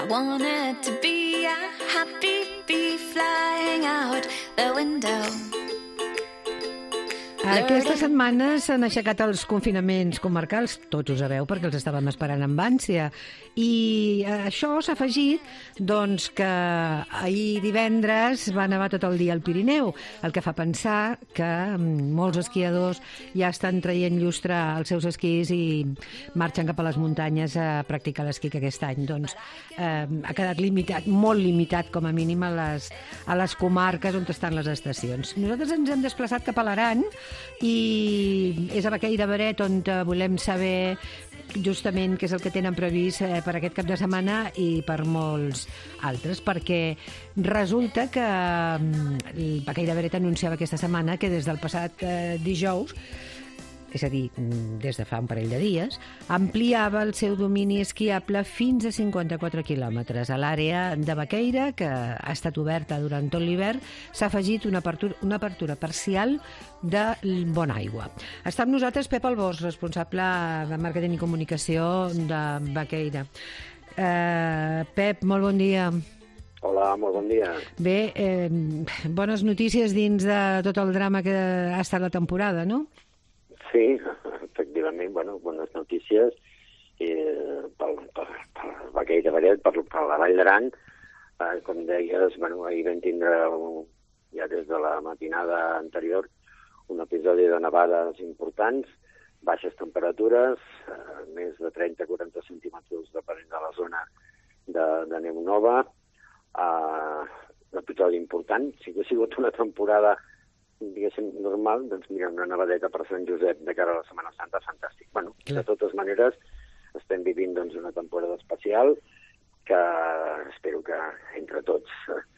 I wanted to be a happy bee flying out the window. Aquesta setmana s'han aixecat els confinaments comarcals, tots ho sabeu perquè els estàvem esperant amb ànsia, i això s'ha afegit doncs, que ahir divendres va nevar tot el dia al Pirineu, el que fa pensar que molts esquiadors ja estan traient llustre als seus esquís i marxen cap a les muntanyes a practicar l'esquí que aquest any doncs, ha quedat limitat, molt limitat com a mínim a les comarques on estan les estacions. Nosaltres ens hem desplaçat cap a l'Aran i és a Baqueira-Beret on volem saber justament què és el que tenen previst per aquest cap de setmana i per molts altres, perquè resulta que Baqueira-Beret anunciava aquesta setmana que des del passat dijous, és a dir, des de fa un parell de dies, ampliava el seu domini esquiable fins a 54 quilòmetres. A l'àrea de Baqueira, que ha estat oberta durant tot l'hivern, s'ha afegit una apertura parcial de Bonaigua. Està amb nosaltres Pep Albós, responsable de màrqueting i comunicació de Baqueira. Pep, molt bon dia. Hola, molt bon dia. Bé, bones notícies dins de tot el drama que ha estat la temporada, no? Sí, efectivament, bones notícies pel Baqueira-Beret, per la Vall d'Aran. Com deies, ahir vam tindre, ja des de la matinada anterior, un episodi de nevades importants, baixes temperatures, més de 30-40 centímetres depenent de la zona de neu nova. Un episodi important, sí que ha sigut una temporada diguéssim, normal, doncs mira, una nevadeta per Sant Josep de cara a la Setmana Santa, fantàstic. De totes maneres, estem vivint doncs, una temporada especial que espero que entre tots,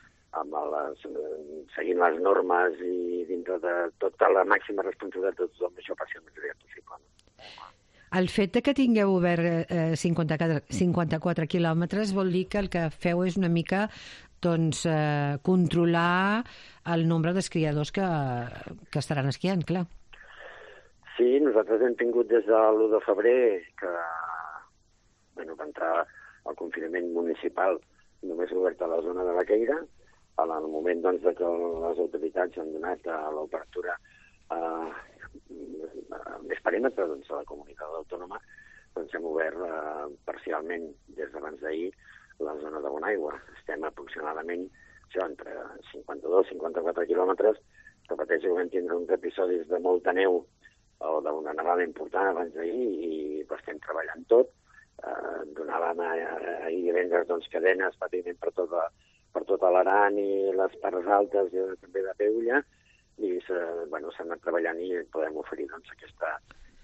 seguint les normes i dintre de tota la màxima responsabilitat de tothom, això passi el més aviat possible. El fet que tingueu obert 54 quilòmetres vol dir que el que feu és una mica doncs, controlar el nombre d'esquiadors que estaran esquiant, clar. Sí, nosaltres hem tingut des de l'1 de febrer que va entrar el confinament municipal només obert a la zona de Baqueira. En el moment doncs, que les autoritats han donat a l'obertura més perímetre doncs, a la comunitat autònoma, doncs hem obert parcialment des d'abans d'ahir la zona de Bonaigua. Estem aproximadament entre 52 i 54 quilòmetres. Repeteixo que vam tindre uns episodis de molta neu o d'una nevada important abans d'ahir i estem treballant tot. Donàvem ahir divendres doncs, cadenes pràcticament per tota l'Aran i les parts altes també de Peulla i s'ha anat treballant i podem oferir doncs, aquesta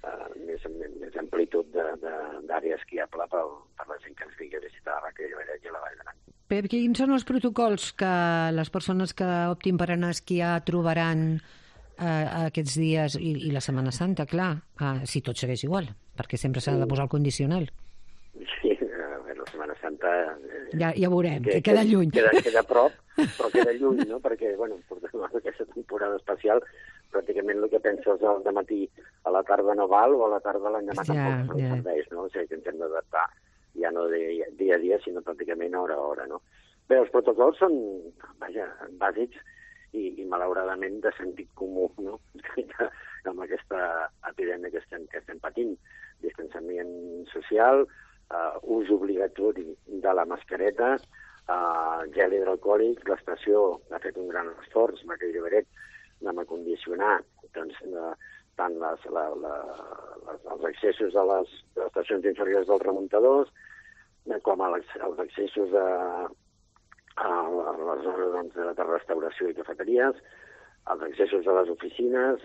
més amplitud d'àrea esquiable per la gent que ens vingui a visitar la Baqueira-Beret i la Vall d'Aran. Pep, quins són els protocols que les persones que optin per anar a esquiar trobaran aquests dies i la Setmana Santa, clar, si tot segueix igual, perquè sempre s'ha de posar el condicional. Sí, la Setmana Santa... Ja veurem, que queda lluny. Queda a prop, però queda lluny, no? Perquè, portem aquesta temporada especial, pràcticament el que penses al matí a la tarda no val o a la tarda l'endemà tampoc serveix, no? O sigui que ens hem d'adaptar ja no dia a dia, sinó pràcticament hora a hora, no? Bé, els protocols són, bàsics i malauradament de sentit comú, no? Amb aquesta epidèmia que estem patint. Distanciament social, ús obligatori de la mascareta, gel hidroalcohòlic. L'estació ha fet un gran esforç, Baqueira-Beret, de condicionar doncs, tant els accessos a les estacions inferiors dels remuntadors com els accessos a les zones doncs, de restauració i cafeteries, els accessos a les oficines,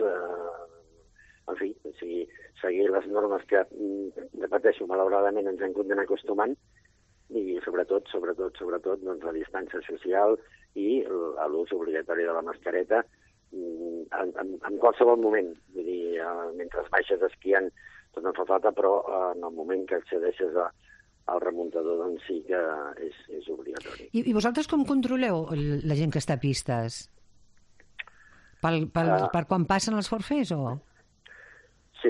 en fi, seguir les normes que, repeteixo, malauradament ens hem d'anar acostumant i sobretot doncs, la distància social i l'ús obligatori de la mascareta en qualsevol moment. Vull dir, mentre baixes esquiant tot no fa falta, però en el moment que accedeixes al remuntador doncs sí que és obligatori. I vosaltres com controleu la gent que està a pistes? Per quan passen els forfers o...? Sí,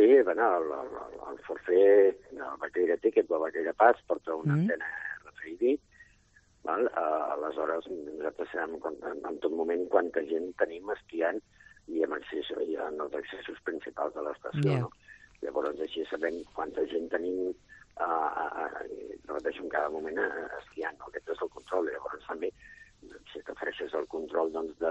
el forfer, el Baqueira Ticket o el Baqueira Pass porta una antena RFID val? Aleshores, nosaltres sabem en tot moment quanta gent tenim esquiant i en els accessos principals de l'estació, no? Llavors, així sabem quanta gent tenim, repeteixo, en cada moment esquiant, no? Aquest és el control. Llavors, també, si t'ofereixes el control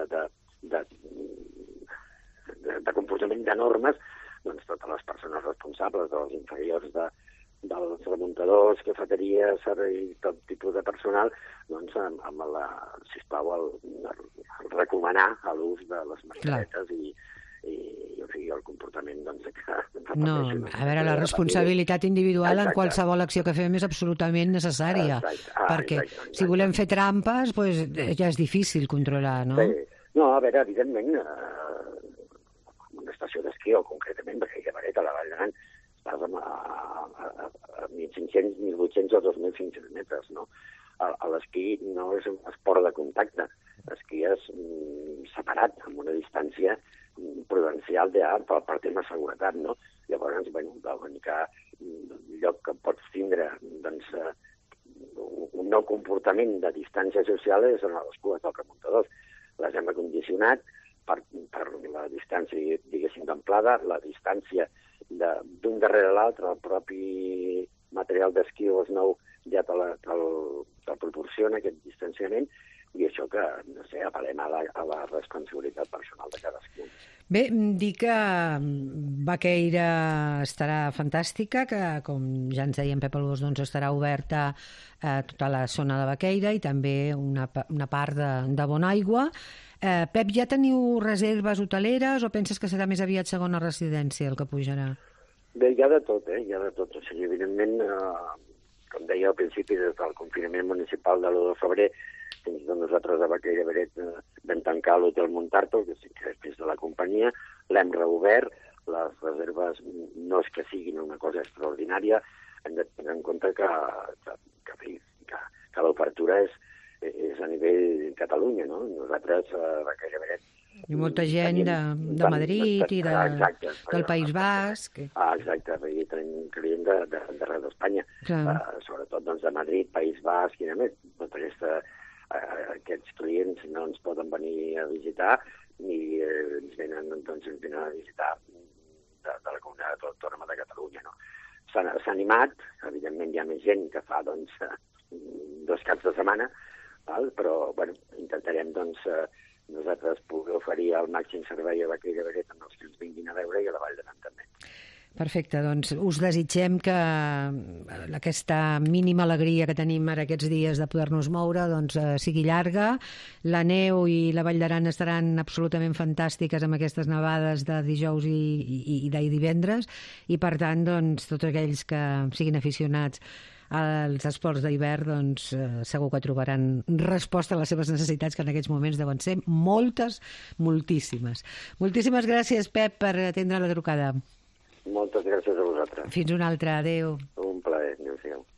de comportament de normes, doncs totes les persones responsables dels inferiors dels remuntadors, cafeteries, servei, tot tipus de personal, doncs sisplau, el recomanar l'ús de les mascaretes i el comportament doncs, que... No, a veure, la responsabilitat individual en qualsevol acció que fem és absolutament necessària, perquè si volem fer trampes, doncs ja és difícil controlar, no? No, a veure, evidentment, una estació d'esquí, o concretament Baqueira de Beret, a la Vall d'Aran, estàs a 1.500, 1.800 o 2.500 metres, no? L'esquí no és un esport de contacte, l'esquí és separat, amb una distància prudencial per tema de seguretat, no? Llavors, l'únic lloc que pots tindre, doncs, un nou comportament de distància social és en les cues dels remuntadors. Les hem acondicionat per la distància, diguéssim, d'amplada, la distància d'un darrere l'altre, el propi material d'esquí o snow ja te proporciona aquest distanciament, i això que, no sé, apel·lem a la responsabilitat personal de cadascú. Bé, dir que Baqueira estarà fantàstica, que, com ja ens deia en Pep Albós, doncs estarà oberta a tota la zona de Baqueira i també una part de Bonaigua. Pep, ja teniu reserves hoteleres o penses que serà més aviat segona residència el que pujarà? Bé, hi ha de tot, hi ha de tot. O sigui, evidentment, com deia al principi, des del confinament municipal de l'1 de febrer, fins i tot nosaltres a Baqueira de Beret vam tancar l'hotel Montarto, que és pis de la companyia, l'hem reobert, les reserves no és que siguin una cosa extraordinària, hem de tenir en compte que l'obertura és a nivell Catalunya, no? Nosaltres a Baqueira de Beret... I molta gent de Madrid i del País Basc. Exacte, i tenim clients d'arreu d'Espanya, sobretot de Madrid, País Basc i a més, aquests clients no ens poden venir a visitar ni ens venen a visitar de la comunitat autònoma de Catalunya. No? S'ha animat, evidentment hi ha més gent que fa 2 caps de setmana, però intentarem nosaltres poder oferir el màxim servei a Baqueira de Beret amb els que ens vinguin a veure i a la Vall d'Aran també. Perfecte, doncs us desitgem que aquesta mínima alegria que tenim ara aquests dies de poder-nos moure sigui llarga. La neu i la Vall d'Aran estaran absolutament fantàstiques amb aquestes nevades de dijous i de divendres i per tant tots aquells que siguin aficionats als esports d'hivern segur que trobaran resposta a les seves necessitats, que en aquests moments deuen ser moltes, moltíssimes. Moltíssimes gràcies, Pep, per atendre la trucada. Moltes gràcies a vosaltres. Fins una altra. Adéu. Un plaer. Adéu-siau.